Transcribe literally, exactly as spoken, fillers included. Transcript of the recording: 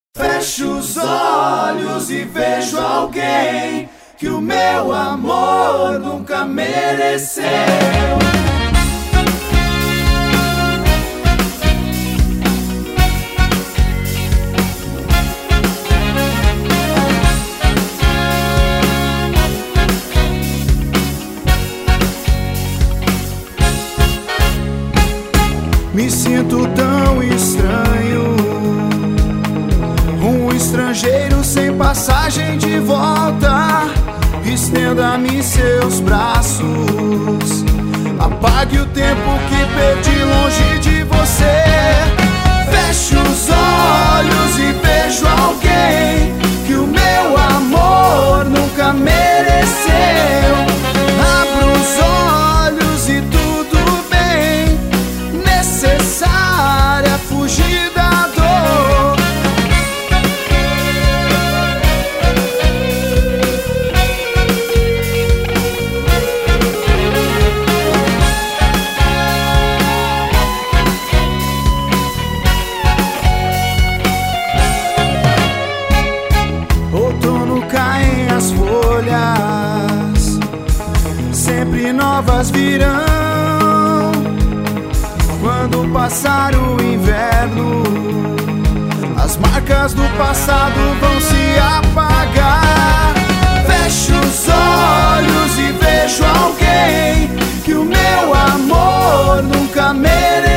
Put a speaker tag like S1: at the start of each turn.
S1: Fecho os olhos e vejo alguém que o meu amor nunca mereceu.
S2: Me sinto tão estranho, um estrangeiro sem passagem de volta. Estenda-me seus braços, apague o tempo que perdi longe de você. Fecho os olhos e vejo alguém que o meu amor nunca mereceu. Abro os olhos e tudo bem, necessária fugir da dor. Outono caem as folhas, sempre novas virão. Quando passar o inverno, as marcas do passado vão se apagar. Fecho os olhos e vejo alguém que o meu amor nunca mereceu.